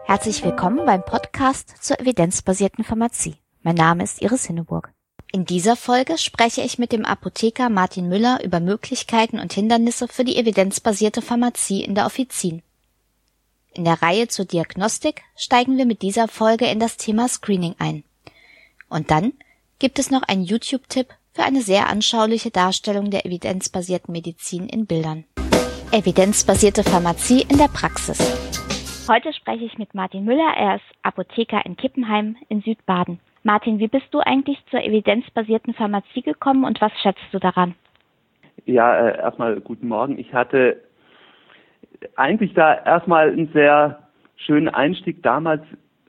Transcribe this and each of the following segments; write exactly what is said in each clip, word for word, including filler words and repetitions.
Herzlich willkommen beim Podcast zur evidenzbasierten Pharmazie. Mein Name ist Iris Hinneburg. In dieser Folge spreche ich mit dem Apotheker Martin Müller über Möglichkeiten und Hindernisse für die evidenzbasierte Pharmazie in der Offizin. In der Reihe zur Diagnostik steigen wir mit dieser Folge in das Thema Screening ein. Und dann gibt es noch einen YouTube-Tipp für eine sehr anschauliche Darstellung der evidenzbasierten Medizin in Bildern. Evidenzbasierte Pharmazie in der Praxis. Heute spreche ich mit Martin Müller, er ist Apotheker in Kippenheim in Südbaden. Martin, wie bist du eigentlich zur evidenzbasierten Pharmazie gekommen und was schätzt du daran? Ja, äh, erstmal guten Morgen. Ich hatte eigentlich da erstmal einen sehr schönen Einstieg damals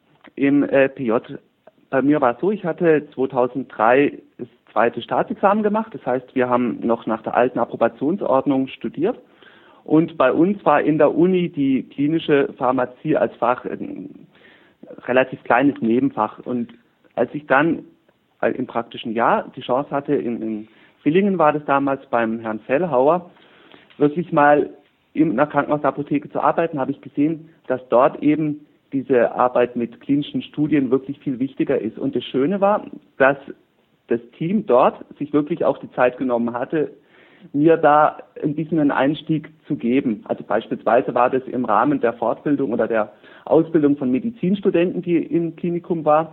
im äh, P J. Bei mir war es so, ich hatte zweitausenddrei das zweite Staatsexamen gemacht. Das heißt, wir haben noch nach der alten Approbationsordnung studiert. Und bei uns war in der Uni die klinische Pharmazie als Fach ein relativ kleines Nebenfach. Und als ich dann im praktischen Jahr die Chance hatte, in, in Villingen war das damals beim Herrn Fellhauer, wirklich mal in einer Krankenhausapotheke zu arbeiten, habe ich gesehen, dass dort eben diese Arbeit mit klinischen Studien wirklich viel wichtiger ist. Und das Schöne war, dass das Team dort sich wirklich auch die Zeit genommen hatte, mir da ein bisschen einen Einstieg zu geben. Also beispielsweise war das im Rahmen der Fortbildung oder der Ausbildung von Medizinstudenten, die im Klinikum war,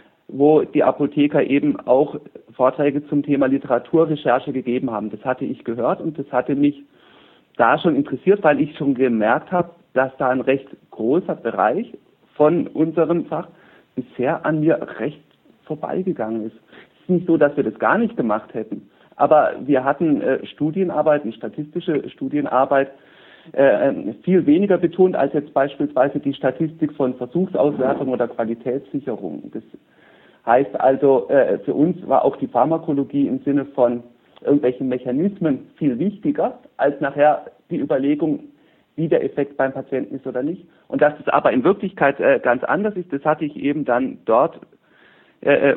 wo die Apotheker eben auch Vorträge zum Thema Literaturrecherche gegeben haben. Das hatte ich gehört und das hatte mich da schon interessiert, weil ich schon gemerkt habe, dass da ein recht großer Bereich von unserem Fach bisher an mir recht vorbeigegangen ist. Es ist nicht so, dass wir das gar nicht gemacht hätten. Aber wir hatten äh, Studienarbeit, eine statistische Studienarbeit, äh, viel weniger betont als jetzt beispielsweise die Statistik von Versuchsauswertung oder Qualitätssicherung. Das heißt also, äh, für uns war auch die Pharmakologie im Sinne von irgendwelchen Mechanismen viel wichtiger als nachher die Überlegung, wie der Effekt beim Patienten ist oder nicht. Und dass es aber in Wirklichkeit äh, ganz anders ist, das hatte ich eben dann dort äh,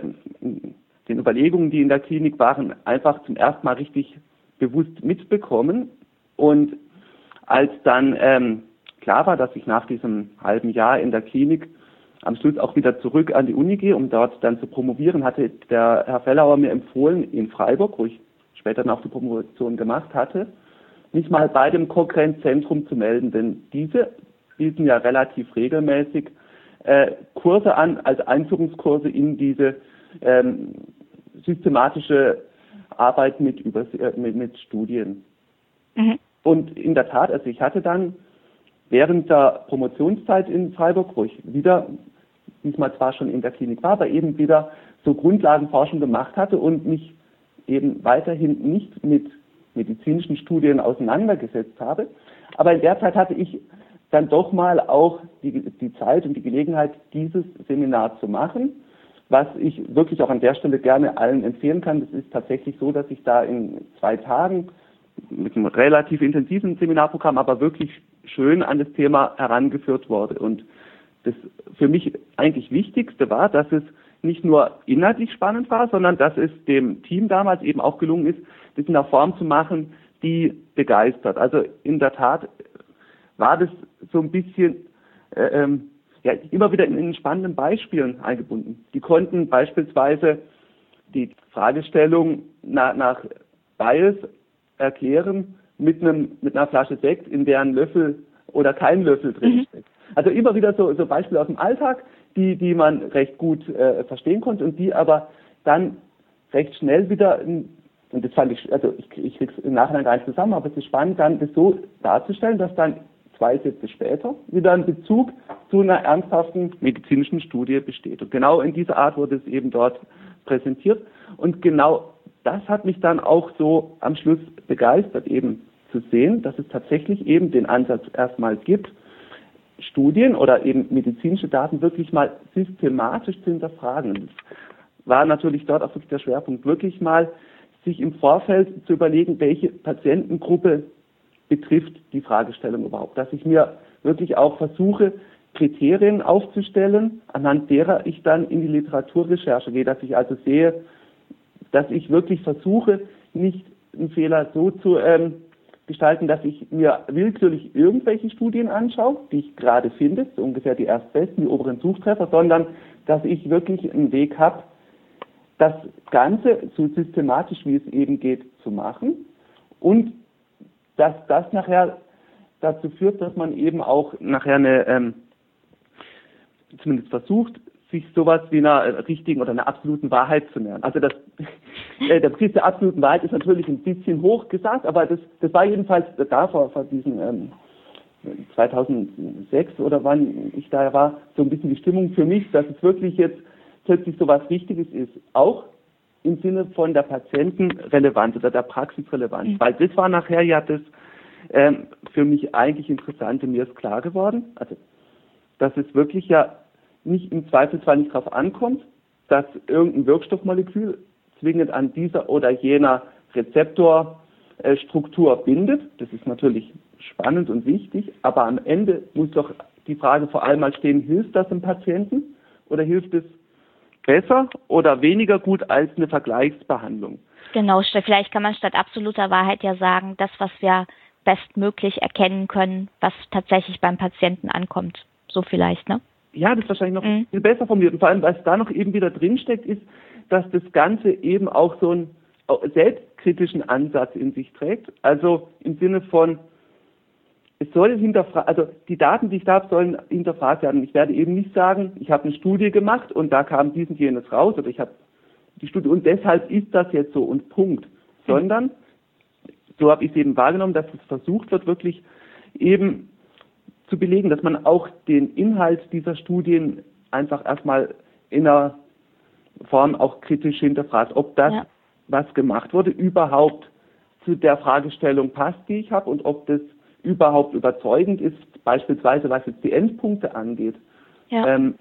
den Überlegungen, die in der Klinik waren, einfach zum ersten Mal richtig bewusst mitbekommen. Und als dann ähm, klar war, dass ich nach diesem halben Jahr in der Klinik am Schluss auch wieder zurück an die Uni gehe, um dort dann zu promovieren, hatte der Herr Fellhauer mir empfohlen, in Freiburg, wo ich später dann auch die Promotion gemacht hatte, mich mal bei dem Cochrane-Zentrum zu melden, denn diese bieten ja relativ regelmäßig äh, Kurse an, als Einführungskurse in diese ähm, systematische Arbeit mit, über, äh, mit, mit Studien. Mhm. Und in der Tat, also ich hatte dann während der Promotionszeit in Freiburg, wo ich wieder, diesmal zwar schon in der Klinik war, aber eben wieder so Grundlagenforschung gemacht hatte und mich eben weiterhin nicht mit medizinischen Studien auseinandergesetzt habe. Aber in der Zeit hatte ich dann doch mal auch die, die Zeit und die Gelegenheit, dieses Seminar zu machen, was ich wirklich auch an der Stelle gerne allen empfehlen kann. Das ist tatsächlich so, dass ich da in zwei Tagen mit einem relativ intensiven Seminarprogramm, aber wirklich schön an das Thema herangeführt wurde. Und das für mich eigentlich Wichtigste war, dass es nicht nur inhaltlich spannend war, sondern dass es dem Team damals eben auch gelungen ist, das in einer Form zu machen, die begeistert. Also in der Tat war das so ein bisschen äh, ähm, ja, immer wieder in, in spannenden Beispielen eingebunden. Die konnten beispielsweise die Fragestellung nach, nach Bias erklären mit einem mit einer Flasche Sekt, in der ein Löffel oder kein Löffel drin steckt. Mhm. Also immer wieder so, so Beispiele aus dem Alltag, die die man recht gut äh, verstehen konnte und die aber dann recht schnell wieder, und das fand ich, also ich, ich krieg's im Nachhinein gar nicht zusammen, aber es ist spannend, dann das so darzustellen, dass dann zwei Sätze später wieder ein Bezug zu einer ernsthaften medizinischen Studie besteht. Und genau in dieser Art wurde es eben dort präsentiert. Und genau das hat mich dann auch so am Schluss begeistert, eben zu sehen, dass es tatsächlich eben den Ansatz erstmal gibt, Studien oder eben medizinische Daten wirklich mal systematisch zu hinterfragen. Das war natürlich dort auch wirklich der Schwerpunkt, wirklich mal sich im Vorfeld zu überlegen, welche Patientengruppe betrifft die Fragestellung überhaupt. Dass ich mir wirklich auch versuche, Kriterien aufzustellen, anhand derer ich dann in die Literaturrecherche gehe, dass ich also sehe, dass ich wirklich versuche, nicht einen Fehler so zu ähm, gestalten, dass ich mir willkürlich irgendwelche Studien anschaue, die ich gerade finde, so ungefähr die erstbesten, die oberen Suchtreffer, sondern dass ich wirklich einen Weg habe, das Ganze so systematisch, wie es eben geht, zu machen und dass das nachher dazu führt, dass man eben auch nachher eine, ähm, zumindest versucht, sich sowas wie einer richtigen oder einer absoluten Wahrheit zu nähern. Also das, äh, der Begriff der absoluten Wahrheit ist natürlich ein bisschen hoch gesagt, aber das, das war jedenfalls da vor, vor diesen ähm, zweitausendsechs oder wann ich da war, so ein bisschen die Stimmung für mich, dass es wirklich jetzt plötzlich so was Wichtiges ist, auch im Sinne von der Patientenrelevanz oder der Praxisrelevanz, mhm. weil das war nachher ja das ähm, für mich eigentlich Interessante. Mir ist klar geworden, also dass es wirklich ja nicht im Zweifelsfall nicht darauf ankommt, dass irgendein Wirkstoffmolekül zwingend an dieser oder jener Rezeptorstruktur bindet. Das ist natürlich spannend und wichtig, aber am Ende muss doch die Frage vor allem mal stehen, hilft das dem Patienten oder hilft es besser oder weniger gut als eine Vergleichsbehandlung? Genau, vielleicht kann man statt absoluter Wahrheit ja sagen, das, was wir bestmöglich erkennen können, was tatsächlich beim Patienten ankommt. So vielleicht, ne? Ja, das ist wahrscheinlich noch mhm. viel besser formuliert. Und vor allem, was da noch eben wieder drinsteckt, ist, dass das Ganze eben auch so einen selbstkritischen Ansatz in sich trägt. Also im Sinne von, es soll hinterfragt, also die Daten, die ich da habe, sollen hinterfragt werden. Ich werde eben nicht sagen, ich habe eine Studie gemacht und da kam dies und jenes raus oder ich habe die Studie und deshalb ist das jetzt so und Punkt. Mhm. Sondern, so habe ich es eben wahrgenommen, dass es versucht wird, wirklich eben zu belegen, dass man auch den Inhalt dieser Studien einfach erstmal in einer Form auch kritisch hinterfragt, ob das, ja. was gemacht wurde, überhaupt zu der Fragestellung passt, die ich habe und ob das überhaupt überzeugend ist, beispielsweise was jetzt die Endpunkte angeht. Ja. Ähm,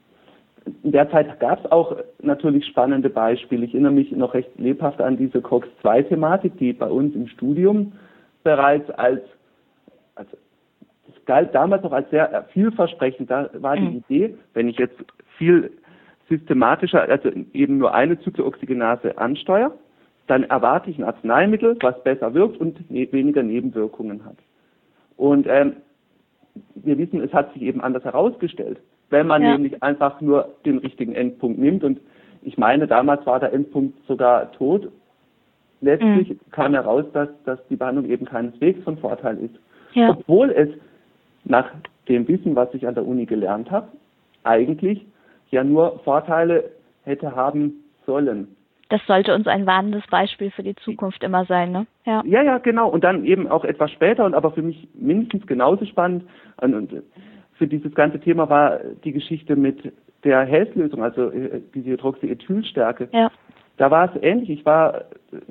in der Zeit gab es auch natürlich spannende Beispiele. Ich erinnere mich noch recht lebhaft an diese C O X zwei Thematik, die bei uns im Studium bereits als, als das galt damals noch als sehr vielversprechend. Da war die mhm. Idee, wenn ich jetzt viel systematischer, also eben nur eine Zyklooxygenase ansteuere, dann erwarte ich ein Arzneimittel, was besser wirkt und ne- weniger Nebenwirkungen hat. Und ähm, wir wissen, es hat sich eben anders herausgestellt, wenn man ja. nämlich einfach nur den richtigen Endpunkt nimmt. Und ich meine, damals war der Endpunkt sogar tot. Letztlich mhm. kam heraus, dass, dass die Behandlung eben keineswegs von Vorteil ist. Ja. Obwohl es nach dem Wissen, was ich an der Uni gelernt habe, eigentlich ja nur Vorteile hätte haben sollen. Das sollte uns ein warnendes Beispiel für die Zukunft immer sein, ne? Ja, ja, ja, genau. Und dann eben auch etwas später und aber für mich mindestens genauso spannend. Und, und für dieses ganze Thema war die Geschichte mit der Health-Lösung, also diese Hydroxyethylstärke. Ja. Da war es ähnlich. Ich war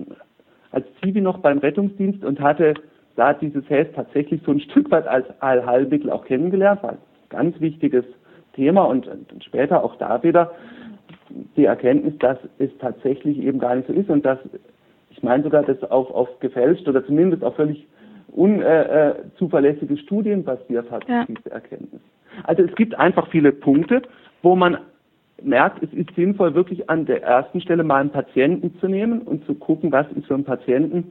als Zivi noch beim Rettungsdienst und hatte da dieses Health tatsächlich so ein Stück weit als Allheilmittel auch kennengelernt. War ein ganz wichtiges Thema und, und später auch da wieder die Erkenntnis, dass es tatsächlich eben gar nicht so ist und dass, ich meine sogar, das auf, auf gefälscht oder zumindest auf völlig unzuverlässige Studien basiert hat, ja. diese Erkenntnis. Also es gibt einfach viele Punkte, wo man merkt, es ist sinnvoll, wirklich an der ersten Stelle mal einen Patienten zu nehmen und zu gucken, was ist für einen Patienten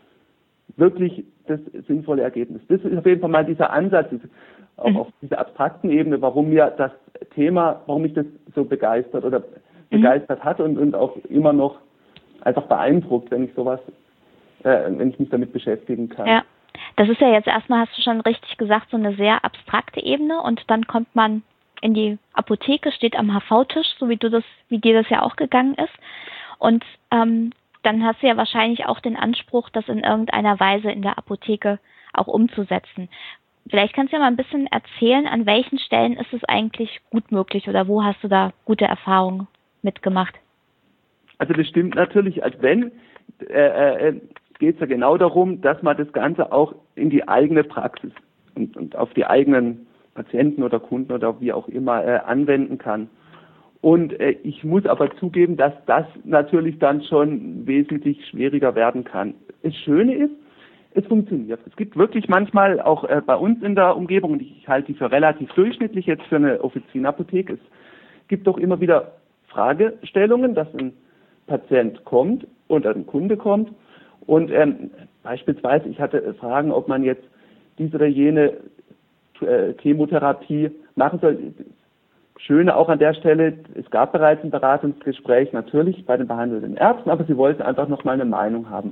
wirklich das sinnvolle Ergebnis. Das ist auf jeden Fall mal dieser Ansatz, auch mhm. auf dieser abstrakten Ebene, warum mir das Thema, warum mich das so begeistert oder begeistert mhm. hat und, und auch immer noch einfach beeindruckt, wenn ich sowas, äh, wenn ich mich damit beschäftigen kann. Ja, das ist ja jetzt erstmal, hast du schon richtig gesagt, so eine sehr abstrakte Ebene und dann kommt man in die Apotheke, steht am H V-Tisch, so wie du das, wie dir das ja auch gegangen ist. Und ähm, dann hast du ja wahrscheinlich auch den Anspruch, das in irgendeiner Weise in der Apotheke auch umzusetzen. Vielleicht kannst du ja mal ein bisschen erzählen, an welchen Stellen ist es eigentlich gut möglich oder wo hast du da gute Erfahrungen mitgemacht? Also das stimmt natürlich, als wenn äh, äh, geht es ja genau darum, dass man das Ganze auch in die eigene Praxis und, und auf die eigenen Patienten oder Kunden oder wie auch immer äh, anwenden kann. Und äh, ich muss aber zugeben, dass das natürlich dann schon wesentlich schwieriger werden kann. Das Schöne ist, es funktioniert. Es gibt wirklich manchmal auch äh, bei uns in der Umgebung, und ich, ich halte die für relativ durchschnittlich jetzt für eine Offizienapotheke, es gibt doch immer wieder Fragestellungen, dass ein Patient kommt und ein Kunde kommt und ähm, beispielsweise, ich hatte Fragen, ob man jetzt diese oder jene äh, Chemotherapie machen soll. Schöne auch an der Stelle, es gab bereits ein Beratungsgespräch, natürlich bei den behandelnden Ärzten, aber sie wollten einfach nochmal eine Meinung haben.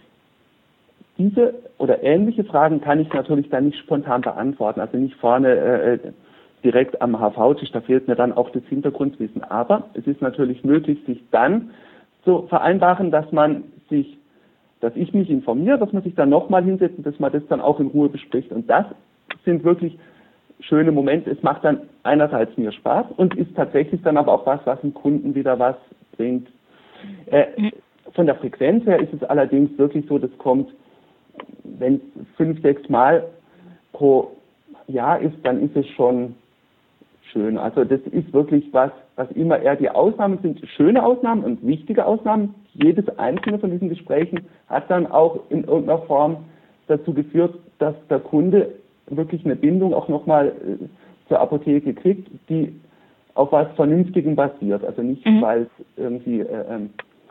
Diese oder ähnliche Fragen kann ich natürlich dann nicht spontan beantworten, also nicht vorne äh, direkt am H V-Tisch, da fehlt mir dann auch das Hintergrundwissen. Aber es ist natürlich möglich, sich dann zu vereinbaren, dass man sich, dass ich mich informiere, dass man sich dann nochmal hinsetzt und dass man das dann auch in Ruhe bespricht. Und das sind wirklich schöne Momente. Es macht dann einerseits mir Spaß und ist tatsächlich dann aber auch was, was dem Kunden wieder was bringt. Äh, von der Frequenz her ist es allerdings wirklich so, das kommt, wenn es fünf, sechs Mal pro Jahr ist, dann ist es schon schön. Also das ist wirklich was, was immer eher die Ausnahmen sind, schöne Ausnahmen und wichtige Ausnahmen. Jedes einzelne von diesen Gesprächen hat dann auch in irgendeiner Form dazu geführt, dass der Kunde wirklich eine Bindung auch nochmal äh, zur Apotheke kriegt, die auf was Vernünftigem basiert. Also nicht, mhm. weil es irgendwie äh, ähm,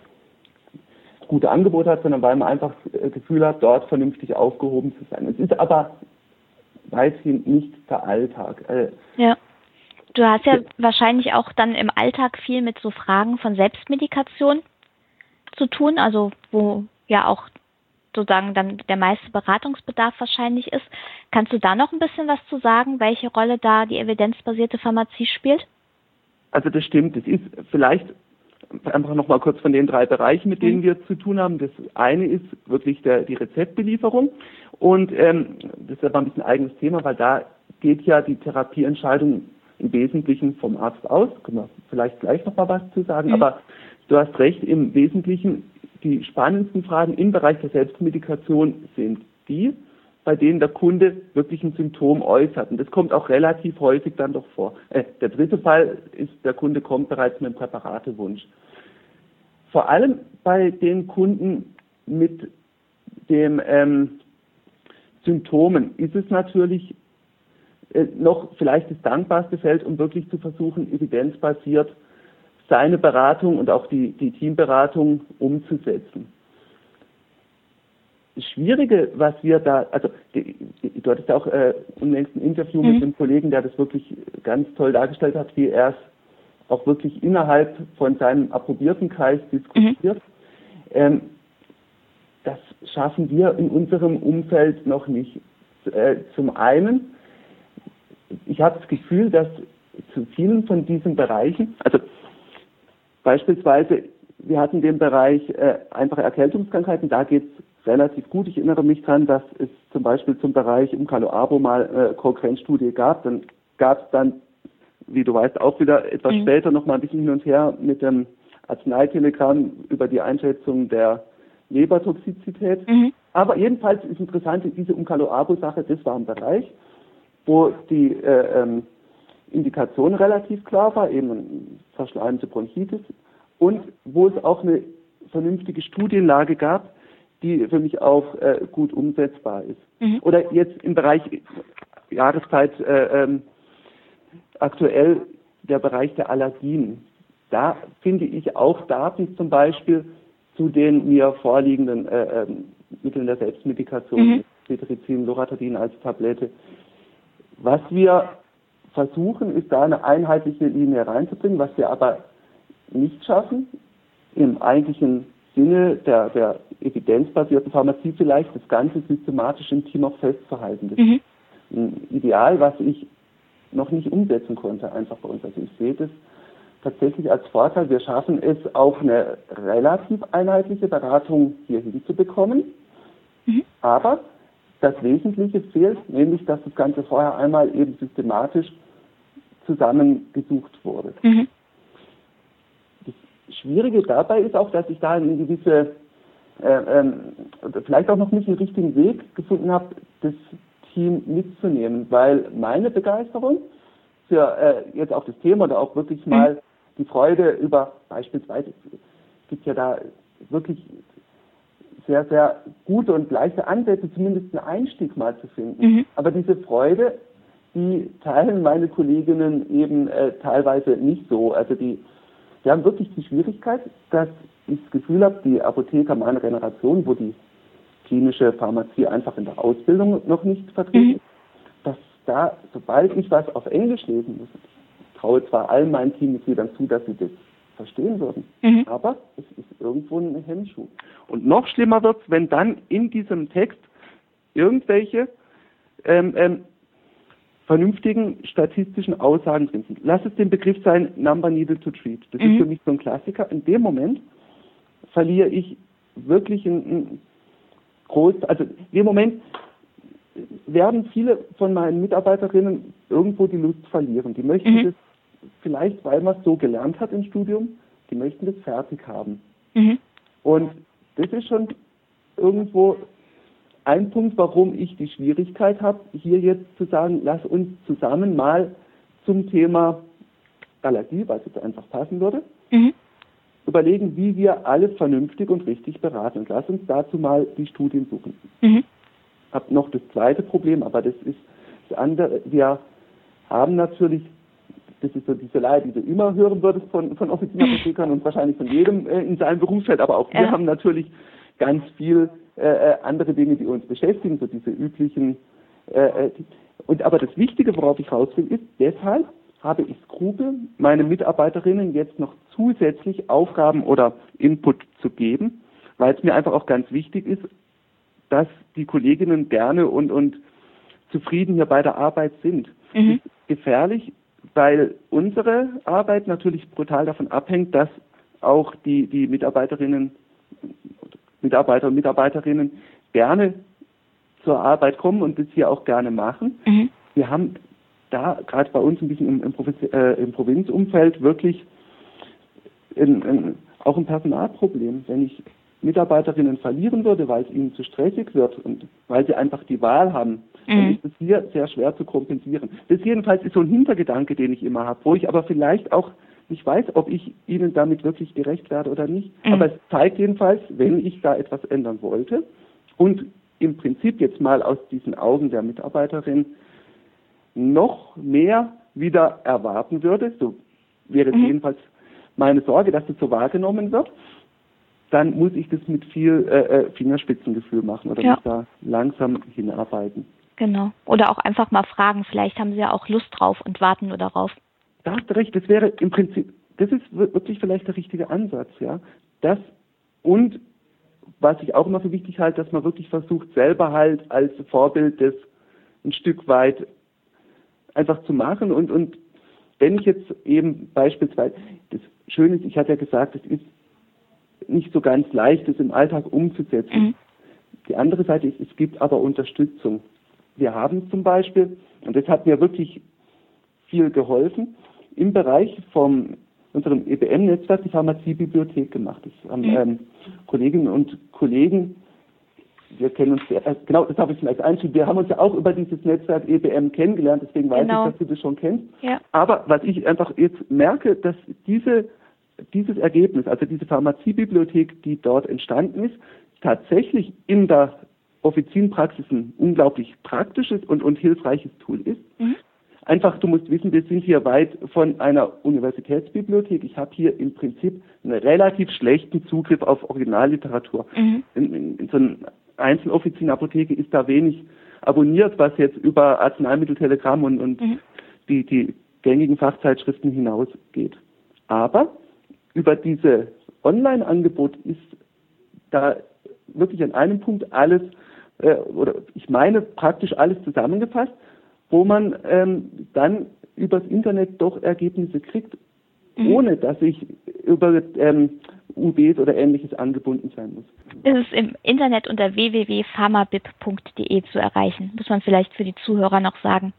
gute Angebote hat, sondern weil man einfach das Gefühl hat, dort vernünftig aufgehoben zu sein. Es ist aber weithin nicht der Alltag. Äh, ja. Du hast ja, ja wahrscheinlich auch dann im Alltag viel mit so Fragen von Selbstmedikation zu tun, also wo ja auch sozusagen dann der meiste Beratungsbedarf wahrscheinlich ist. Kannst du da noch ein bisschen was zu sagen, welche Rolle da die evidenzbasierte Pharmazie spielt? Also das stimmt. Das ist vielleicht einfach noch mal kurz von den drei Bereichen, mit denen mhm. wir zu tun haben. Das eine ist wirklich der, die Rezeptbelieferung und ähm, das ist aber ein bisschen ein eigenes Thema, weil da geht ja die Therapieentscheidung im Wesentlichen vom Arzt aus. Können wir vielleicht gleich noch mal was zu sagen, mhm. aber du hast recht, im Wesentlichen die spannendsten Fragen im Bereich der Selbstmedikation sind die, bei denen der Kunde wirklich ein Symptom äußert. Und das kommt auch relativ häufig dann doch vor. Äh, der dritte Fall ist, der Kunde kommt bereits mit einem Präparatewunsch. Vor allem bei den Kunden mit den ähm, Symptomen ist es natürlich äh, noch vielleicht das dankbarste Feld, um wirklich zu versuchen, evidenzbasiert seine Beratung und auch die, die Teamberatung umzusetzen. Das Schwierige, was wir da, also die, die, du hattest ja auch äh, unlängst ein Interview mhm. mit einem Kollegen, der das wirklich ganz toll dargestellt hat, wie er es auch wirklich innerhalb von seinem approbierten Kreis diskutiert. Mhm. Ähm, das schaffen wir in unserem Umfeld noch nicht. Äh, zum einen, ich habe das Gefühl, dass zu vielen von diesen Bereichen, also beispielsweise, wir hatten den Bereich äh, einfache Erkältungskrankheiten, da geht es relativ gut. Ich erinnere mich dran, dass es zum Beispiel zum Bereich Umcalo-Abo mal äh, Cochrane-Studie gab. Dann gab es dann, wie du weißt, auch wieder etwas mhm. später noch mal ein bisschen hin und her mit dem Arzneitelegramm über die Einschätzung der Lebertoxizität. Mhm. Aber jedenfalls ist interessant, diese Umcalo-Abo-Sache, das war ein Bereich, wo die äh, ähm, Indikation relativ klar war, eben verschleimte Bronchitis, und wo es auch eine vernünftige Studienlage gab, die für mich auch äh, gut umsetzbar ist. Mhm. Oder jetzt im Bereich Jahreszeit äh, ähm, aktuell der Bereich der Allergien. Da finde ich auch Daten zum Beispiel zu den mir vorliegenden äh, ähm, Mitteln der Selbstmedikation, mhm. Cetirizin, Loratadin als Tablette. Was wir versuchen, ist da eine einheitliche Linie reinzubringen, was wir aber nicht schaffen, im eigentlichen Sinne der, der evidenzbasierten Pharmazie vielleicht das Ganze systematisch im Team auch festzuhalten. Das mhm. ist ein Ideal, was ich noch nicht umsetzen konnte, einfach bei uns. Also ich sehe das tatsächlich als Vorteil. Wir schaffen es auch, eine relativ einheitliche Beratung hier hinzubekommen, mhm. aber das Wesentliche fehlt, nämlich, dass das Ganze vorher einmal eben systematisch zusammengesucht wurde. Mhm. Das Schwierige dabei ist auch, dass ich da eine gewisse, äh, ähm, vielleicht auch noch nicht den richtigen Weg gefunden habe, das Team mitzunehmen, weil meine Begeisterung für äh, jetzt auch das Thema oder auch wirklich mal mhm. die Freude über beispielsweise, es gibt ja da wirklich sehr, sehr gute und leichte Ansätze, zumindest einen Einstieg mal zu finden. Mhm. Aber diese Freude, die teilen meine Kolleginnen eben äh, teilweise nicht so. Also die, die haben wirklich die Schwierigkeit, dass ich das Gefühl habe, die Apotheker meiner Generation, wo die klinische Pharmazie einfach in der Ausbildung noch nicht vertreten Mhm. ist, dass da, sobald ich was auf Englisch lesen muss, ich traue zwar allen meinen Teammitgliedern zu, dass sie das verstehen würden, Mhm. aber es ist irgendwo ein Hemmschuh. Und noch schlimmer wird es, wenn dann in diesem Text irgendwelche ähm, ähm, vernünftigen statistischen Aussagen drin sind. Lass es den Begriff sein, Number Needed to Treat. Das Mhm. ist für mich so ein Klassiker. In dem Moment verliere ich wirklich ein, ein groß, also in dem Moment werden viele von meinen Mitarbeiterinnen irgendwo die Lust verlieren. Die möchten Mhm. das vielleicht, weil man es so gelernt hat im Studium, die möchten das fertig haben. Mhm. Und das ist schon irgendwo ein Punkt, warum ich die Schwierigkeit habe, hier jetzt zu sagen, lass uns zusammen mal zum Thema Allergie, was jetzt einfach passen würde, Mhm. überlegen, wie wir alle vernünftig und richtig beraten. Und lass uns dazu mal die Studien suchen. Mhm. Ich habe noch das zweite Problem, aber das ist das andere. Wir haben natürlich, das ist so diese Leier, die du immer hören würdest von, von Offizienapothekern und wahrscheinlich von jedem äh, in seinem Berufsfeld, aber auch wir Ja. haben natürlich ganz viel äh, andere Dinge, die uns beschäftigen, so diese üblichen. Äh, die, und aber das Wichtige, worauf ich raus will, ist, deshalb habe ich Skrupel, meine Mitarbeiterinnen jetzt noch zusätzlich Aufgaben oder Input zu geben, weil es mir einfach auch ganz wichtig ist, dass die Kolleginnen gerne und, und zufrieden hier bei der Arbeit sind. Mhm. Das ist gefährlich, weil unsere Arbeit natürlich brutal davon abhängt, dass auch die, die Mitarbeiterinnen, Mitarbeiter und Mitarbeiterinnen gerne zur Arbeit kommen und das hier auch gerne machen. Mhm. Wir haben da gerade bei uns ein bisschen im, im, Provinz, äh, im Provinzumfeld wirklich in, in, auch ein Personalproblem. Wenn ich Mitarbeiterinnen verlieren würde, weil es ihnen zu stressig wird und weil sie einfach die Wahl haben, Mhm. dann ist es hier sehr schwer zu kompensieren. Das jedenfalls ist so ein Hintergedanke, den ich immer habe, wo ich aber vielleicht auch nicht weiß, ob ich ihnen damit wirklich gerecht werde oder nicht. Mhm. Aber es zeigt jedenfalls, wenn ich da etwas ändern wollte und im Prinzip jetzt mal aus diesen Augen der Mitarbeiterin noch mehr wieder erwarten würde, so wäre es Mhm. jedenfalls meine Sorge, dass das so wahrgenommen wird, dann muss ich das mit viel äh, Fingerspitzengefühl machen oder Ja. muss da langsam hinarbeiten. Genau. Oder auch einfach mal fragen, vielleicht haben sie ja auch Lust drauf und warten nur darauf. Da hast du recht, das wäre im Prinzip, das ist wirklich vielleicht der richtige Ansatz, ja. Das und was ich auch immer für wichtig halte, dass man wirklich versucht, selber halt als Vorbild das ein Stück weit einfach zu machen und, und wenn ich jetzt eben beispielsweise, das Schöne ist, ich hatte ja gesagt, es ist nicht so ganz leicht, das im Alltag umzusetzen. Mhm. Die andere Seite ist, es gibt aber Unterstützung. Wir haben zum Beispiel, und das hat mir wirklich viel geholfen, im Bereich von unserem E B M-Netzwerk die Pharmaziebibliothek gemacht. Das haben Mhm. ähm, Kolleginnen und Kollegen, wir kennen uns, sehr, äh, genau, das habe ich vielleicht einschrieben, wir haben uns ja auch über dieses Netzwerk E B M kennengelernt, deswegen weiß Genau. ich, dass du das schon kennst. Ja. Aber was ich einfach jetzt merke, dass diese, dieses Ergebnis, also diese Pharmaziebibliothek, die dort entstanden ist, tatsächlich in der Offizierenpraxis ein unglaublich praktisches und, und hilfreiches Tool ist. Mhm. Einfach, du musst wissen, wir sind hier weit von einer Universitätsbibliothek. Ich habe hier im Prinzip einen relativ schlechten Zugriff auf Originalliteratur. Mhm. In, in, in so einer Einzeloffizienapotheke ist da wenig abonniert, was jetzt über Arzneimitteltelegramm und, und Mhm. die, die gängigen Fachzeitschriften hinausgeht. Aber über diese Online-Angebot ist da wirklich an einem Punkt alles, äh, oder ich meine praktisch alles zusammengefasst, wo man ähm, dann übers Internet doch Ergebnisse kriegt, Mhm. ohne dass ich über ähm, U Bs oder Ähnliches angebunden sein muss. Es ist im Internet unter w w w punkt pharmabib punkt d e zu erreichen. Muss man vielleicht für die Zuhörer noch sagen.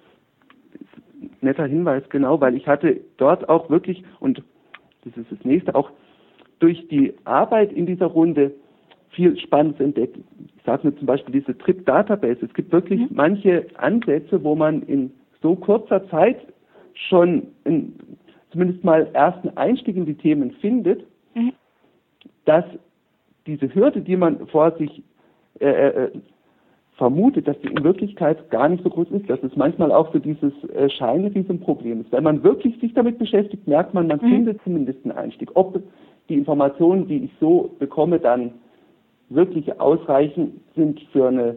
Netter Hinweis, genau, weil ich hatte dort auch wirklich, und das ist das nächste, auch durch die Arbeit in dieser Runde viel Spannendes entdeckt. Ich sage nur zum Beispiel diese Trip-Database. Es gibt wirklich mhm. manche Ansätze, wo man in so kurzer Zeit schon in, zumindest mal ersten Einstieg in die Themen findet, mhm. dass diese Hürde, die man vor sich äh, äh, vermutet, dass die in Wirklichkeit gar nicht so groß ist, dass es manchmal auch so dieses äh, Scheinriesenproblem ist. Wenn man wirklich sich damit beschäftigt, merkt man, man mhm. findet zumindest einen Einstieg. Ob die Informationen, die ich so bekomme, dann wirklich ausreichend sind für eine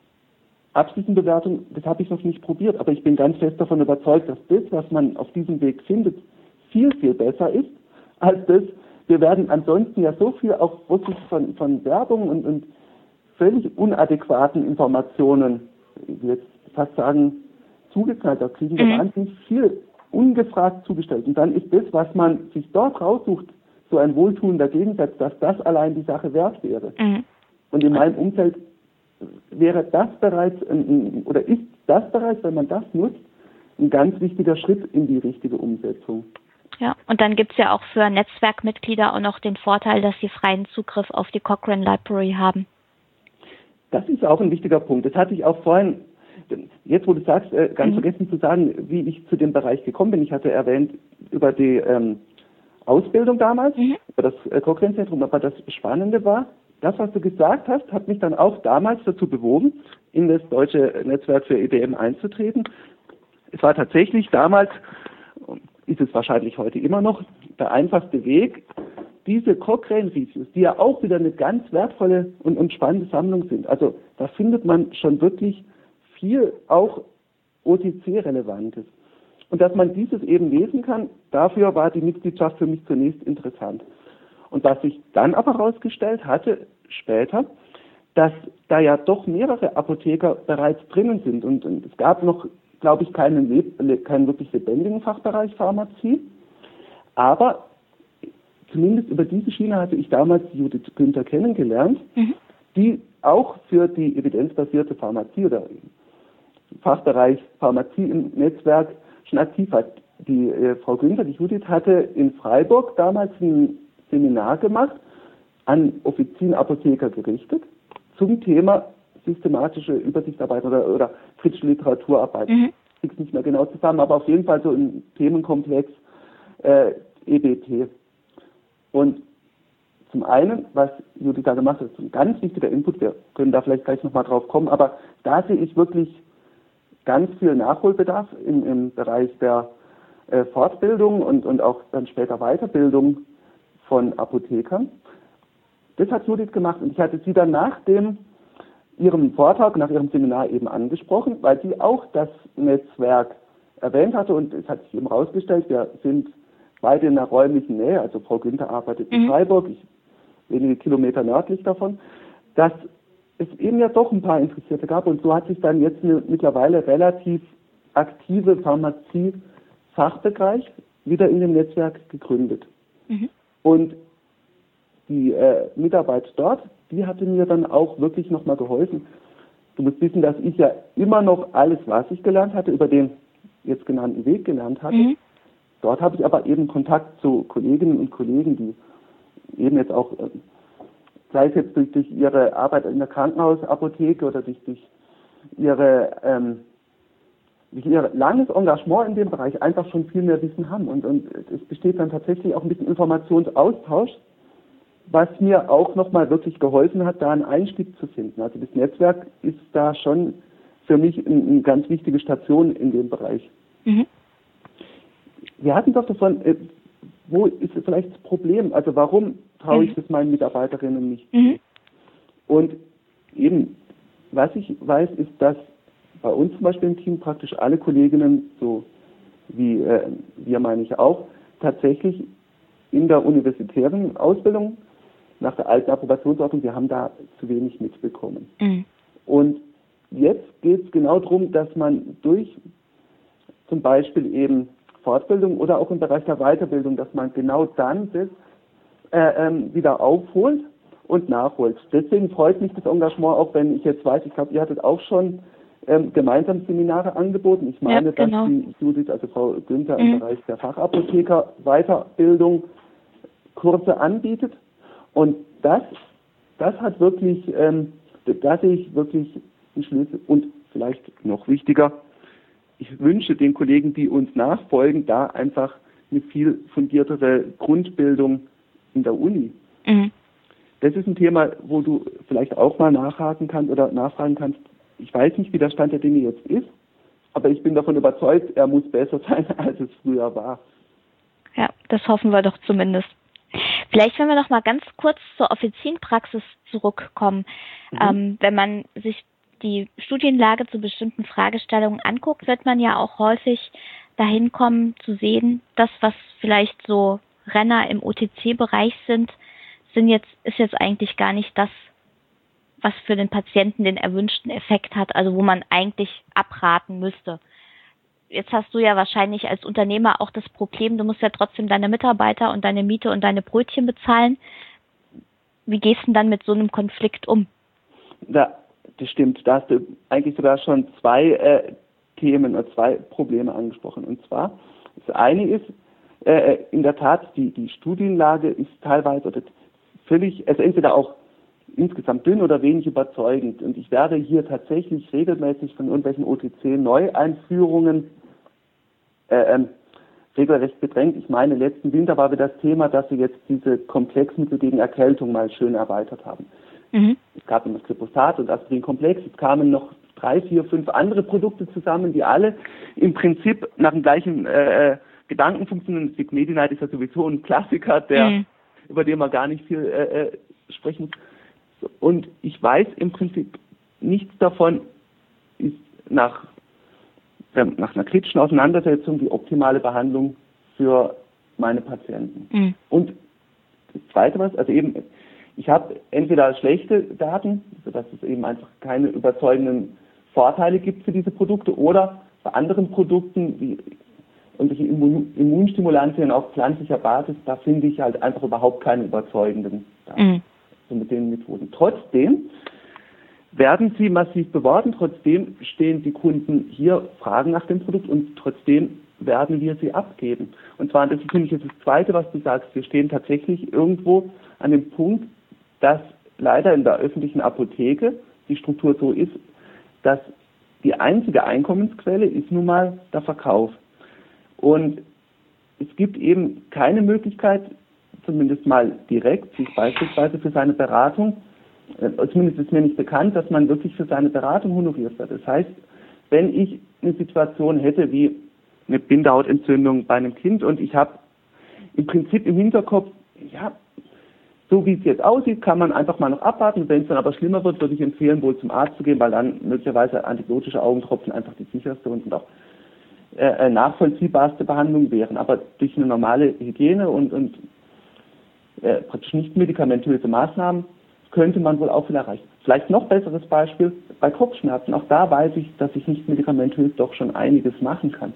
Absichtenbewertung, das habe ich noch nicht probiert, aber ich bin ganz fest davon überzeugt, dass das, was man auf diesem Weg findet, viel, viel besser ist, als das. Wir werden ansonsten ja so viel auch wirklich von, von Werbung und, und völlig unadäquaten Informationen, ich will jetzt fast sagen, zugeknallt. Da kriegen wir mhm. wahnsinnig viel ungefragt zugestellt. Und dann ist das, was man sich dort raussucht, so ein wohltuender Gegensatz, dass das allein die Sache wert wäre. Mhm. Und in meinem Umfeld wäre das bereits, ein, oder ist das bereits, wenn man das nutzt, ein ganz wichtiger Schritt in die richtige Umsetzung. Ja, und dann gibt's ja auch für Netzwerkmitglieder auch noch den Vorteil, dass sie freien Zugriff auf die Cochrane Library haben. Das ist auch ein wichtiger Punkt. Das hatte ich auch vorhin, jetzt wo du sagst, ganz mhm. vergessen zu sagen, wie ich zu dem Bereich gekommen bin. Ich hatte erwähnt über die ähm, Ausbildung damals, mhm. über das äh, Cochrane-Zentrum, aber das Spannende war, das, was du gesagt hast, hat mich dann auch damals dazu bewogen, in das deutsche Netzwerk für E B M einzutreten. Es war tatsächlich damals, ist es wahrscheinlich heute immer noch, der einfachste Weg, diese Cochrane-Reviews, die ja auch wieder eine ganz wertvolle und, und spannende Sammlung sind. Also da findet man schon wirklich viel auch O T C-Relevantes. Und dass man dieses eben lesen kann, dafür war die Mitgliedschaft für mich zunächst interessant. Und was sich dann aber herausgestellt hatte, später, dass da ja doch mehrere Apotheker bereits drinnen sind. Und, und es gab noch, glaube ich, keinen, keinen wirklich lebendigen Fachbereich Pharmazie. Aber zumindest über diese Schiene hatte ich damals Judith Günther kennengelernt, mhm. die auch für die evidenzbasierte Pharmazie oder Fachbereich Pharmazie im Netzwerk schon aktiv hat. Die äh, Frau Günther, die Judith, hatte in Freiburg damals ein Seminar gemacht, an Offizienapotheker gerichtet, zum Thema systematische Übersichtsarbeit oder, oder kritische Literaturarbeit. Mhm. Ich krieg's nicht mehr genau zusammen, aber auf jeden Fall so im Themenkomplex äh, E B P. Und zum einen, was Judith da gemacht hat, ist ein ganz wichtiger Input, wir können da vielleicht gleich nochmal drauf kommen, aber da sehe ich wirklich ganz viel Nachholbedarf im, im Bereich der äh, Fortbildung und, und auch dann später Weiterbildung von Apothekern. Das hat Judith gemacht und ich hatte sie dann nach dem, ihrem Vortrag, nach ihrem Seminar eben angesprochen, weil sie auch das Netzwerk erwähnt hatte und es hat sich eben herausgestellt, wir sind beide in der räumlichen Nähe, also Frau Günther arbeitet in mhm. Freiburg, ich wenige Kilometer nördlich davon, dass es eben ja doch ein paar Interessierte gab und so hat sich dann jetzt eine mittlerweile relativ aktive Pharmazie-Fachbereich wieder in dem Netzwerk gegründet. Mhm. Und die äh, Mitarbeit dort, die hatte mir dann auch wirklich nochmal geholfen. Du musst wissen, dass ich ja immer noch alles, was ich gelernt hatte, über den jetzt genannten Weg gelernt hatte. Mhm. Dort habe ich aber eben Kontakt zu Kolleginnen und Kollegen, die eben jetzt auch, äh, sei es jetzt durch, durch ihre Arbeit in der Krankenhausapotheke oder durch, durch ihre ähm, durch ihr langes Engagement in dem Bereich einfach schon viel mehr Wissen haben. Und, und es besteht dann tatsächlich auch ein bisschen Informationsaustausch, was mir auch nochmal wirklich geholfen hat, da einen Einstieg zu finden. Also das Netzwerk ist da schon für mich eine, eine ganz wichtige Station in dem Bereich. Mhm. Wir hatten doch davon, äh, wo ist vielleicht das Problem? Also warum traue ich das meinen Mitarbeiterinnen nicht? Mhm. Und eben, was ich weiß, ist, dass bei uns zum Beispiel im Team praktisch alle Kolleginnen, so wie äh, wir meine ich auch, tatsächlich in der universitären Ausbildung nach der alten Approbationsordnung, wir haben da zu wenig mitbekommen. Mhm. Und jetzt geht es genau darum, dass man durch zum Beispiel eben Fortbildung oder auch im Bereich der Weiterbildung, dass man genau dann das äh, ähm, wieder aufholt und nachholt. Deswegen freut mich das Engagement auch, wenn ich jetzt weiß, ich glaube, ihr hattet auch schon ähm, gemeinsam Seminare angeboten. Ich meine, ja, genau. dass die Judith, also Frau Günther, mhm. im Bereich der Fachapotheker Weiterbildung Kurse anbietet. Und das, das hat wirklich, ähm, da sehe ich wirklich einen Schlüssel. Und vielleicht noch wichtiger, ich wünsche den Kollegen, die uns nachfolgen, da einfach eine viel fundiertere Grundbildung in der Uni. Mhm. Das ist ein Thema, wo du vielleicht auch mal nachhaken kannst oder nachfragen kannst. Ich weiß nicht, wie der Stand der Dinge jetzt ist, aber ich bin davon überzeugt, er muss besser sein, als es früher war. Ja, das hoffen wir doch zumindest. Vielleicht, wenn wir noch mal ganz kurz zur Offizienpraxis zurückkommen. Mhm. Ähm, wenn man sich die Studienlage zu bestimmten Fragestellungen anguckt, wird man ja auch häufig dahin kommen zu sehen, das, was vielleicht so Renner im O T C-Bereich sind, sind jetzt, ist jetzt eigentlich gar nicht das, was für den Patienten den erwünschten Effekt hat, also wo man eigentlich abraten müsste. Jetzt hast du ja wahrscheinlich als Unternehmer auch das Problem, du musst ja trotzdem deine Mitarbeiter und deine Miete und deine Brötchen bezahlen. Wie gehst du denn dann mit so einem Konflikt um? Da, das stimmt. Da hast du eigentlich sogar schon zwei äh, Themen oder zwei Probleme angesprochen. Und zwar, das eine ist, äh, in der Tat, die, die Studienlage ist teilweise oder völlig, also entweder auch insgesamt dünn oder wenig überzeugend. Und ich werde hier tatsächlich regelmäßig von irgendwelchen O T C-Neueinführungen äh, ähm, regelrecht bedrängt. Ich meine, letzten Winter war wieder das Thema, dass sie jetzt diese Komplexmittel gegen Erkältung mal schön erweitert haben. Mhm. Es gab immer das Glyphosat und Aspirin-Komplex. Es kamen noch drei, vier, fünf andere Produkte zusammen, die alle im Prinzip nach dem gleichen äh, Gedanken funktionieren. Sigmedinide ist ja sowieso ein Klassiker, der, mhm. über den man gar nicht viel äh, sprechen muss. Und ich weiß im Prinzip nichts davon, ist nach, äh, nach einer kritischen Auseinandersetzung die optimale Behandlung für meine Patienten. Mhm. Und das Zweite was, also eben, ich habe entweder schlechte Daten, sodass es eben einfach keine überzeugenden Vorteile gibt für diese Produkte, oder bei anderen Produkten, wie irgendwelche Immun Immunstimulantien auf pflanzlicher Basis, da finde ich halt einfach überhaupt keine überzeugenden Daten. Mhm. So mit den Methoden. Trotzdem werden sie massiv beworben, trotzdem stehen die Kunden hier, fragen nach dem Produkt und trotzdem werden wir sie abgeben. Und zwar, das finde ich jetzt das Zweite, was du sagst, wir stehen tatsächlich irgendwo an dem Punkt, dass leider in der öffentlichen Apotheke die Struktur so ist, dass die einzige Einkommensquelle ist nun mal der Verkauf. Und es gibt eben keine Möglichkeit, zumindest mal direkt, sich beispielsweise für seine Beratung, äh, zumindest ist mir nicht bekannt, dass man wirklich für seine Beratung honoriert wird. Das heißt, wenn ich eine Situation hätte wie eine Bindehautentzündung bei einem Kind und ich habe im Prinzip im Hinterkopf, ja, so wie es jetzt aussieht, kann man einfach mal noch abwarten. Wenn es dann aber schlimmer wird, würde ich empfehlen, wohl zum Arzt zu gehen, weil dann möglicherweise antibiotische Augentropfen einfach die sicherste und auch äh, nachvollziehbarste Behandlung wären. Aber durch eine normale Hygiene und, und äh, praktisch nicht medikamentöse Maßnahmen könnte man wohl auch viel erreichen. Vielleicht noch besseres Beispiel bei Kopfschmerzen. Auch da weiß ich, dass ich nicht medikamentös doch schon einiges machen kann.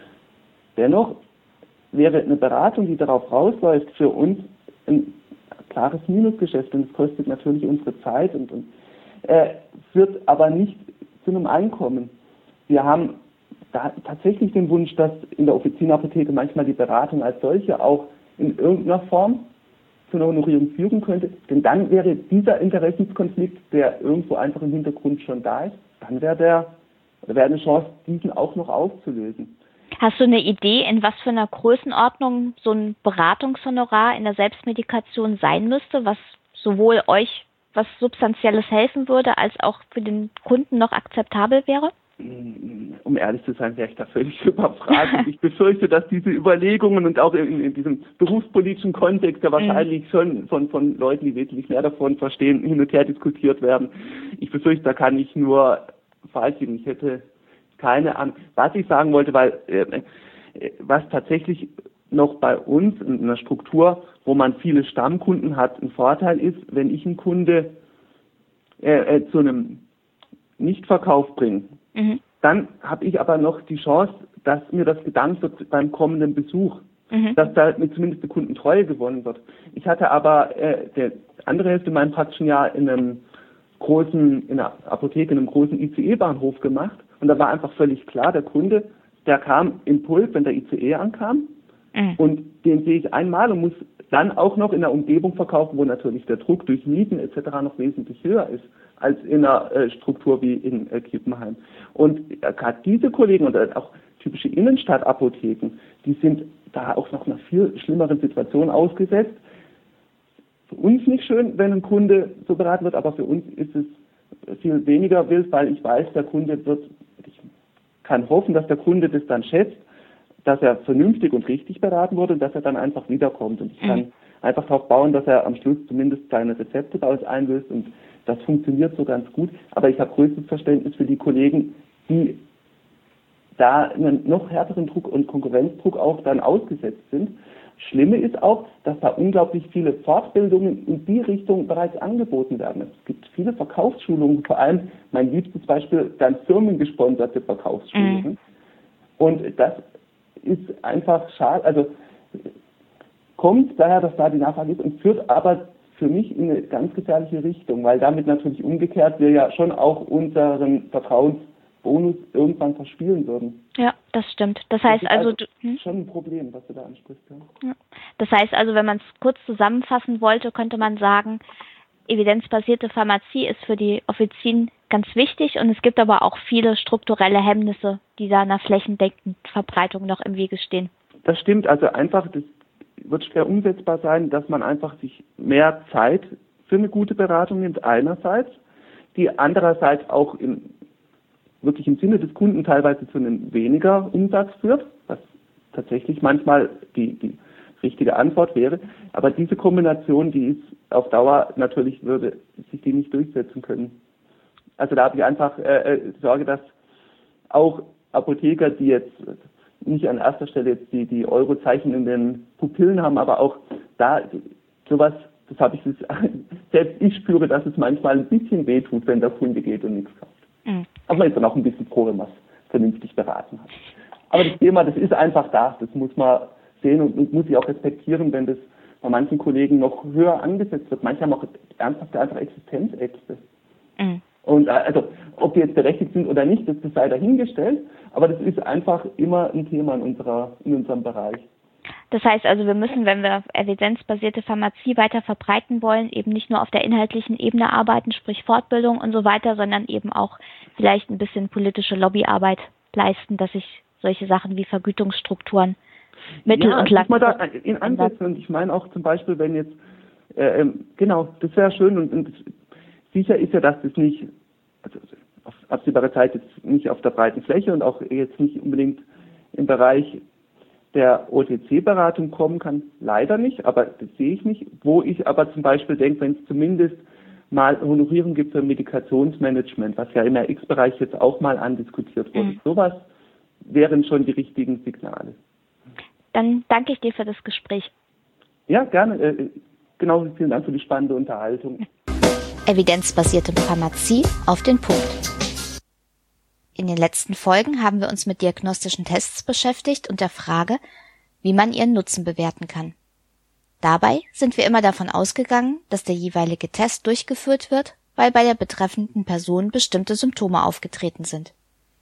Dennoch wäre eine Beratung, die darauf rausläuft, für uns ein klares Minusgeschäft, und es kostet natürlich unsere Zeit und, und äh, führt aber nicht zu einem Einkommen. Wir haben da tatsächlich den Wunsch, dass in der Offizienapotheke manchmal die Beratung als solche auch in irgendeiner Form zu einer Honorierung führen könnte, denn dann wäre dieser Interessenskonflikt, der irgendwo einfach im Hintergrund schon da ist, dann wäre der, wäre eine Chance, diesen auch noch aufzulösen. Hast du eine Idee, in was für einer Größenordnung so ein Beratungshonorar in der Selbstmedikation sein müsste, was sowohl euch was Substanzielles helfen würde, als auch für den Kunden noch akzeptabel wäre? Um ehrlich zu sein, wäre ich da völlig überfragt. Und ich befürchte, dass diese Überlegungen und auch in, in diesem berufspolitischen Kontext, der wahrscheinlich schon von, von Leuten, die wesentlich mehr davon verstehen, hin und her diskutiert werden. Ich befürchte, da kann ich nur falsch liegen. Ich hätte keine Ahnung. Was ich sagen wollte, weil äh, was tatsächlich noch bei uns in einer Struktur, wo man viele Stammkunden hat, ein Vorteil ist, wenn ich einen Kunde äh, äh, zu einem Nichtverkauf bringe, mhm. dann habe ich aber noch die Chance, dass mir das gedankt wird beim kommenden Besuch, mhm. dass da mit zumindest die Kundentreue gewonnen wird. Ich hatte aber äh, der andere Hälfte meinem praktischen Jahr in einem großen, in einer Apotheke, in einem großen I C E-Bahnhof gemacht. Und da war einfach völlig klar, der Kunde, der kam im Puls, wenn der I C E ankam. Mhm. Und den sehe ich einmal und muss dann auch noch in einer Umgebung verkaufen, wo natürlich der Druck durch Mieten et cetera noch wesentlich höher ist als in einer äh, Struktur wie in äh, Kippenheim. Und äh, gerade diese Kollegen und äh, auch typische Innenstadtapotheken, die sind da auch noch einer viel schlimmeren Situation ausgesetzt. Für uns nicht schön, wenn ein Kunde so beraten wird, aber für uns ist es viel weniger wild, weil ich weiß, der Kunde wird, ich kann hoffen, dass der Kunde das dann schätzt, dass er vernünftig und richtig beraten wurde und dass er dann einfach wiederkommt. Und ich kann einfach darauf bauen, dass er am Schluss zumindest seine Rezepte daraus einlöst und das funktioniert so ganz gut. Aber ich habe größtes Verständnis für die Kollegen, die da einen noch härteren Druck und Konkurrenzdruck auch dann ausgesetzt sind. Schlimme ist auch, dass da unglaublich viele Fortbildungen in die Richtung bereits angeboten werden. Es gibt viele Verkaufsschulungen, vor allem mein liebstes Beispiel, dann firmengesponserte Verkaufsschulungen. Mhm. Und das ist einfach schade, also kommt daher, dass da die Nachfrage ist und führt aber für mich in eine ganz gefährliche Richtung, weil damit natürlich umgekehrt wir ja schon auch unseren Vertrauensbonus irgendwann verspielen würden. Ja, das stimmt. Das heißt das also, also du, hm? schon ein Problem, was du da ansprichst. Ja. Ja. Das heißt also, wenn man es kurz zusammenfassen wollte, könnte man sagen, evidenzbasierte Pharmazie ist für die Offizien ganz wichtig und es gibt aber auch viele strukturelle Hemmnisse, die da einer flächendeckenden Verbreitung noch im Wege stehen. Das stimmt, also einfach, das wird schwer umsetzbar sein, dass man einfach sich mehr Zeit für eine gute Beratung nimmt einerseits, die andererseits auch im, wirklich im Sinne des Kunden teilweise zu einem weniger Umsatz führt, was tatsächlich manchmal die, die richtige Antwort wäre. Aber diese Kombination, die ist auf Dauer natürlich, würde sich die nicht durchsetzen können. Also da habe ich einfach äh, Sorge, dass auch Apotheker, die jetzt nicht an erster Stelle jetzt die, die Eurozeichen in den Pupillen haben, aber auch da sowas, das habe ich, selbst ich spüre, dass es manchmal ein bisschen wehtut, wenn der Kunde geht und nichts kauft. Mhm. Aber man ist dann auch ein bisschen froh, wenn man es vernünftig beraten hat. Aber das Thema, das ist einfach da, das muss man sehen und, und muss ich auch respektieren, wenn das bei manchen Kollegen noch höher angesetzt wird. Manche haben auch ernsthafte einfach Existenzängste. Mhm. Und also, ob die jetzt berechtigt sind oder nicht, das, das sei dahingestellt, aber das ist einfach immer ein Thema in unserer, in unserem Bereich. Das heißt also, wir müssen, wenn wir evidenzbasierte Pharmazie weiter verbreiten wollen, eben nicht nur auf der inhaltlichen Ebene arbeiten, sprich Fortbildung und so weiter, sondern eben auch vielleicht ein bisschen politische Lobbyarbeit leisten, dass sich solche Sachen wie Vergütungsstrukturen mittel- ja, und lang. Ja, da in Ansätzen. Und ich meine auch zum Beispiel, wenn jetzt, äh, genau, das wäre schön und, und sicher ist ja, dass das nicht, also auf absehbare Zeit jetzt nicht auf der breiten Fläche und auch jetzt nicht unbedingt im Bereich der O T C-Beratung kommen kann. Leider nicht, aber das sehe ich nicht. Wo ich aber zum Beispiel denke, wenn es zumindest mal Honorierung gibt für Medikationsmanagement, was ja im R X-Bereich jetzt auch mal andiskutiert wurde, mhm. sowas wären schon die richtigen Signale. Dann danke ich dir für das Gespräch. Ja, gerne. Äh, genau, vielen Dank für die spannende Unterhaltung. Evidenzbasierte Pharmazie auf den Punkt. In den letzten Folgen haben wir uns mit diagnostischen Tests beschäftigt und der Frage, wie man ihren Nutzen bewerten kann. Dabei sind wir immer davon ausgegangen, dass der jeweilige Test durchgeführt wird, weil bei der betreffenden Person bestimmte Symptome aufgetreten sind.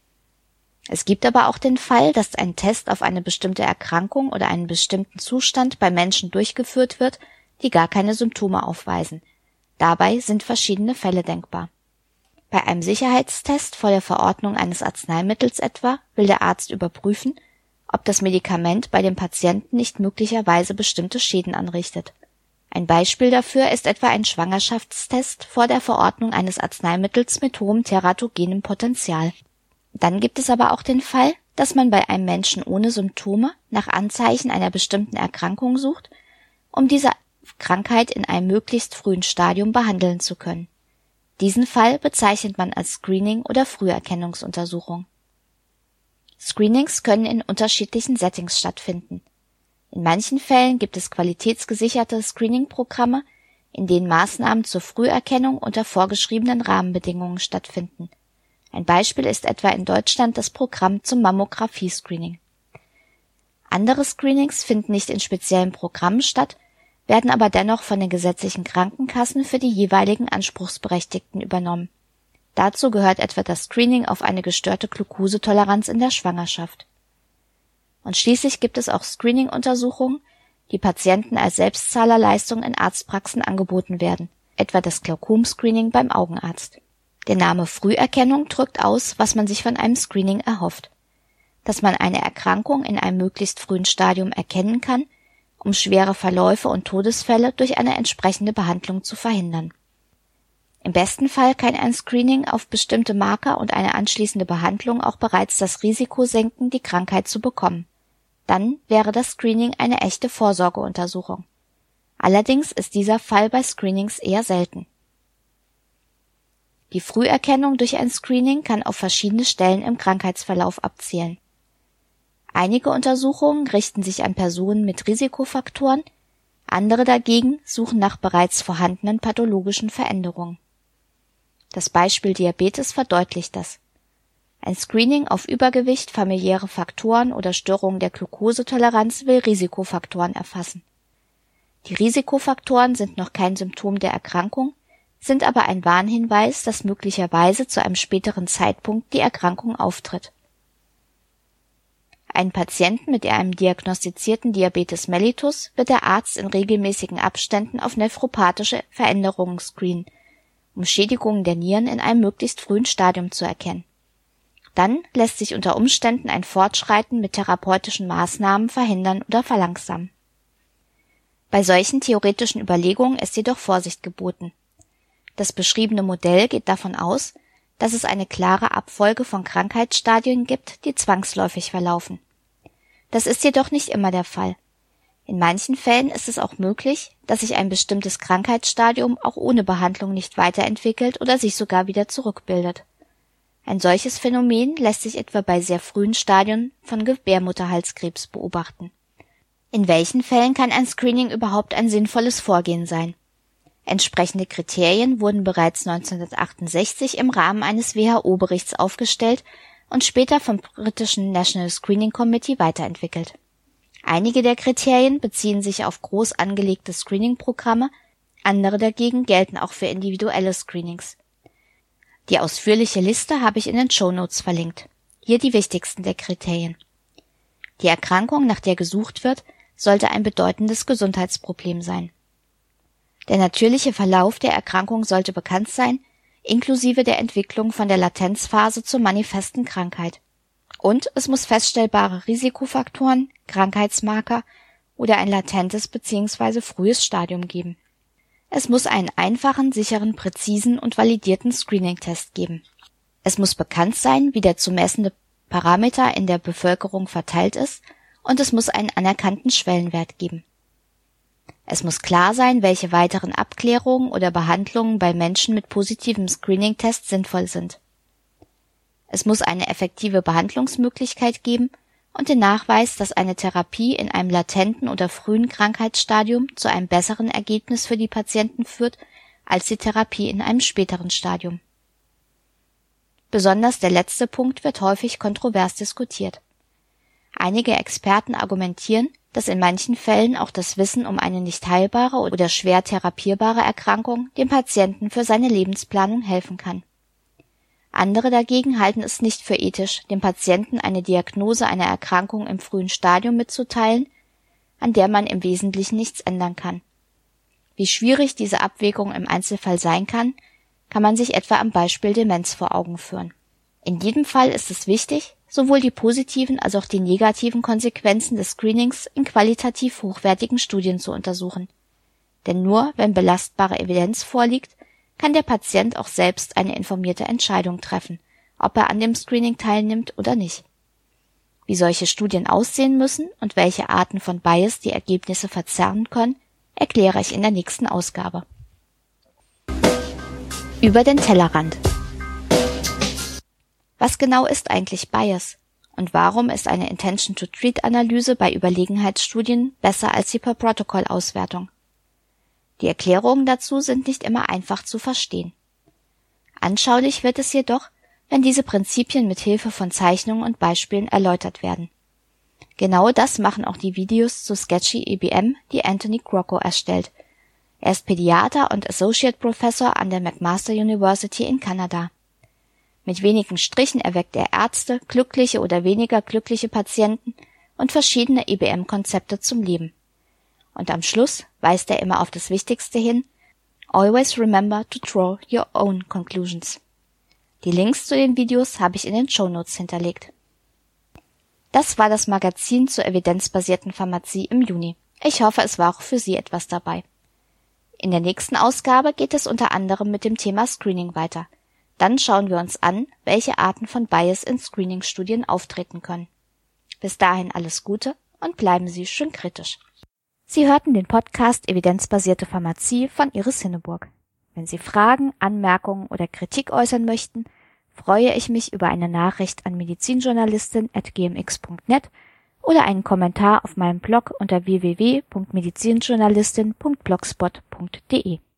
Es gibt aber auch den Fall, dass ein Test auf eine bestimmte Erkrankung oder einen bestimmten Zustand bei Menschen durchgeführt wird, die gar keine Symptome aufweisen. Dabei sind verschiedene Fälle denkbar. Bei einem Sicherheitstest vor der Verordnung eines Arzneimittels etwa will der Arzt überprüfen, ob das Medikament bei dem Patienten nicht möglicherweise bestimmte Schäden anrichtet. Ein Beispiel dafür ist etwa ein Schwangerschaftstest vor der Verordnung eines Arzneimittels mit hohem teratogenem Potenzial. Dann gibt es aber auch den Fall, dass man bei einem Menschen ohne Symptome nach Anzeichen einer bestimmten Erkrankung sucht, um diese Krankheit in einem möglichst frühen Stadium behandeln zu können. Diesen Fall bezeichnet man als Screening oder Früherkennungsuntersuchung. Screenings können in unterschiedlichen Settings stattfinden. In manchen Fällen gibt es qualitätsgesicherte Screening-Programme, in denen Maßnahmen zur Früherkennung unter vorgeschriebenen Rahmenbedingungen stattfinden. Ein Beispiel ist etwa in Deutschland das Programm zum Mammographie-Screening. Andere Screenings finden nicht in speziellen Programmen statt, werden aber dennoch von den gesetzlichen Krankenkassen für die jeweiligen Anspruchsberechtigten übernommen. Dazu gehört etwa das Screening auf eine gestörte Glukosetoleranz in der Schwangerschaft. Und schließlich gibt es auch Screening-Untersuchungen, die Patienten als Selbstzahlerleistung in Arztpraxen angeboten werden, etwa das Glaukom-Screening beim Augenarzt. Der Name Früherkennung drückt aus, was man sich von einem Screening erhofft. Dass man eine Erkrankung in einem möglichst frühen Stadium erkennen kann, um schwere Verläufe und Todesfälle durch eine entsprechende Behandlung zu verhindern. Im besten Fall kann ein Screening auf bestimmte Marker und eine anschließende Behandlung auch bereits das Risiko senken, die Krankheit zu bekommen. Dann wäre das Screening eine echte Vorsorgeuntersuchung. Allerdings ist dieser Fall bei Screenings eher selten. Die Früherkennung durch ein Screening kann auf verschiedene Stellen im Krankheitsverlauf abzielen. Einige Untersuchungen richten sich an Personen mit Risikofaktoren, andere dagegen suchen nach bereits vorhandenen pathologischen Veränderungen. Das Beispiel Diabetes verdeutlicht das. Ein Screening auf Übergewicht, familiäre Faktoren oder Störungen der Glukosetoleranz will Risikofaktoren erfassen. Die Risikofaktoren sind noch kein Symptom der Erkrankung, sind aber ein Warnhinweis, dass möglicherweise zu einem späteren Zeitpunkt die Erkrankung auftritt. Einen Patienten mit einem diagnostizierten Diabetes mellitus wird der Arzt in regelmäßigen Abständen auf nephropathische Veränderungen screenen, um Schädigungen der Nieren in einem möglichst frühen Stadium zu erkennen. Dann lässt sich unter Umständen ein Fortschreiten mit therapeutischen Maßnahmen verhindern oder verlangsamen. Bei solchen theoretischen Überlegungen ist jedoch Vorsicht geboten. Das beschriebene Modell geht davon aus, dass es eine klare Abfolge von Krankheitsstadien gibt, die zwangsläufig verlaufen. Das ist jedoch nicht immer der Fall. In manchen Fällen ist es auch möglich, dass sich ein bestimmtes Krankheitsstadium auch ohne Behandlung nicht weiterentwickelt oder sich sogar wieder zurückbildet. Ein solches Phänomen lässt sich etwa bei sehr frühen Stadien von Gebärmutterhalskrebs beobachten. In welchen Fällen kann ein Screening überhaupt ein sinnvolles Vorgehen sein? Entsprechende Kriterien wurden bereits neunzehnhundertachtundsechzig im Rahmen eines W H O-Berichts aufgestellt und später vom britischen National Screening Committee weiterentwickelt. Einige der Kriterien beziehen sich auf groß angelegte Screening-Programme, andere dagegen gelten auch für individuelle Screenings. Die ausführliche Liste habe ich in den Shownotes verlinkt. Hier die wichtigsten der Kriterien. Die Erkrankung, nach der gesucht wird, sollte ein bedeutendes Gesundheitsproblem sein. Der natürliche Verlauf der Erkrankung sollte bekannt sein, inklusive der Entwicklung von der Latenzphase zur manifesten Krankheit. Und es muss feststellbare Risikofaktoren, Krankheitsmarker oder ein latentes bzw. frühes Stadium geben. Es muss einen einfachen, sicheren, präzisen und validierten Screening-Test geben. Es muss bekannt sein, wie der zu messende Parameter in der Bevölkerung verteilt ist, und es muss einen anerkannten Schwellenwert geben. Es muss klar sein, welche weiteren Abklärungen oder Behandlungen bei Menschen mit positivem Screening-Test sinnvoll sind. Es muss eine effektive Behandlungsmöglichkeit geben und den Nachweis, dass eine Therapie in einem latenten oder frühen Krankheitsstadium zu einem besseren Ergebnis für die Patienten führt, als die Therapie in einem späteren Stadium. Besonders der letzte Punkt wird häufig kontrovers diskutiert. Einige Experten argumentieren, dass in manchen Fällen auch das Wissen um eine nicht heilbare oder schwer therapierbare Erkrankung dem Patienten für seine Lebensplanung helfen kann. Andere dagegen halten es nicht für ethisch, dem Patienten eine Diagnose einer Erkrankung im frühen Stadium mitzuteilen, an der man im Wesentlichen nichts ändern kann. Wie schwierig diese Abwägung im Einzelfall sein kann, kann man sich etwa am Beispiel Demenz vor Augen führen. In jedem Fall ist es wichtig, sowohl die positiven als auch die negativen Konsequenzen des Screenings in qualitativ hochwertigen Studien zu untersuchen. Denn nur wenn belastbare Evidenz vorliegt, kann der Patient auch selbst eine informierte Entscheidung treffen, ob er an dem Screening teilnimmt oder nicht. Wie solche Studien aussehen müssen und welche Arten von Bias die Ergebnisse verzerren können, erkläre ich in der nächsten Ausgabe. Über den Tellerrand. Was genau ist eigentlich Bias? Und warum ist eine Intention-to-Treat-Analyse bei Überlegenheitsstudien besser als die Per-Protocol-Auswertung? Die Erklärungen dazu sind nicht immer einfach zu verstehen. Anschaulich wird es jedoch, wenn diese Prinzipien mit Hilfe von Zeichnungen und Beispielen erläutert werden. Genau das machen auch die Videos zu Sketchy E B M, die Anthony Crocco erstellt. Er ist Pädiater und Associate Professor an der McMaster University in Kanada. Mit wenigen Strichen erweckt er Ärzte, glückliche oder weniger glückliche Patienten und verschiedene E B M-Konzepte zum Leben. Und am Schluss weist er immer auf das Wichtigste hin: Always remember to draw your own conclusions. Die Links zu den Videos habe ich in den Shownotes hinterlegt. Das war das Magazin zur evidenzbasierten Pharmazie im Juni. Ich hoffe, es war auch für Sie etwas dabei. In der nächsten Ausgabe geht es unter anderem mit dem Thema Screening weiter. Dann schauen wir uns an, welche Arten von Bias in Screening-Studien auftreten können. Bis dahin alles Gute und bleiben Sie schön kritisch. Sie hörten den Podcast Evidenzbasierte Pharmazie von Iris Hinneburg. Wenn Sie Fragen, Anmerkungen oder Kritik äußern möchten, freue ich mich über eine Nachricht an medizinjournalistin at g m x punkt net oder einen Kommentar auf meinem Blog unter w w w punkt medizinjournalistin punkt blogspot punkt de.